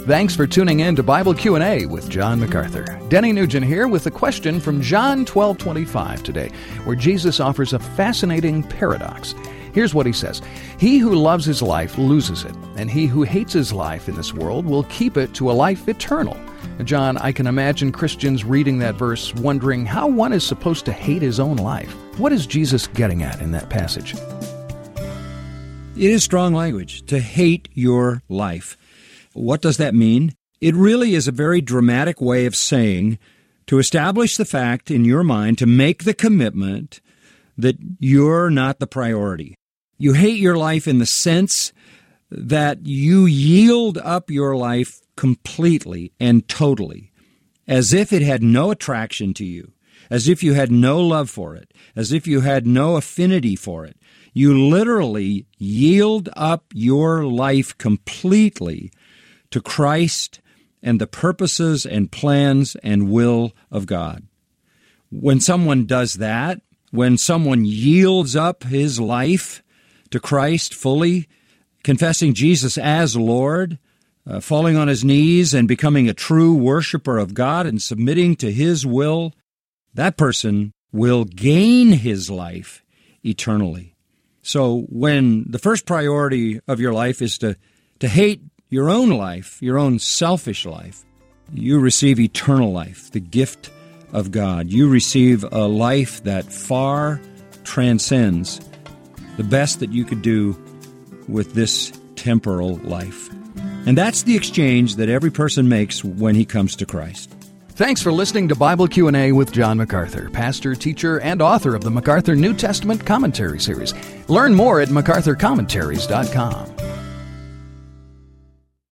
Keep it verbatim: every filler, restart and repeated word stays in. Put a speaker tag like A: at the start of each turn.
A: Thanks for tuning in to Bible Q and A with John MacArthur. Denny Nugent here with a question from John twelve twenty-five today, where Jesus offers a fascinating paradox. Here's what he says: "He who loves his life loses it, and he who hates his life in this world will keep it to a life eternal." John, I can imagine Christians reading that verse wondering how one is supposed to hate his own life. What is Jesus getting at in that passage?
B: It is strong language, to hate your life. What does that mean? It really is a very dramatic way of saying, to establish the fact in your mind, to make the commitment that you're not the priority. You hate your life in the sense that you yield up your life completely and totally, as if it had no attraction to you, as if you had no love for it, as if you had no affinity for it. You literally yield up your life completely to Christ and the purposes and plans and will of God. When someone does that, when someone yields up his life to Christ fully, confessing Jesus as Lord, uh, falling on his knees and becoming a true worshiper of God and submitting to his will, that person will gain his life eternally. So when the first priority of your life is to, to hate your own life, your own selfish life, you receive eternal life, the gift of God. You receive a life that far transcends the best that you could do with this temporal life. And that's the exchange that every person makes when he comes to Christ.
A: Thanks for listening to Bible Q and A with John MacArthur, pastor, teacher, and author of the MacArthur New Testament Commentary Series. Learn more at macarthur commentaries dot com.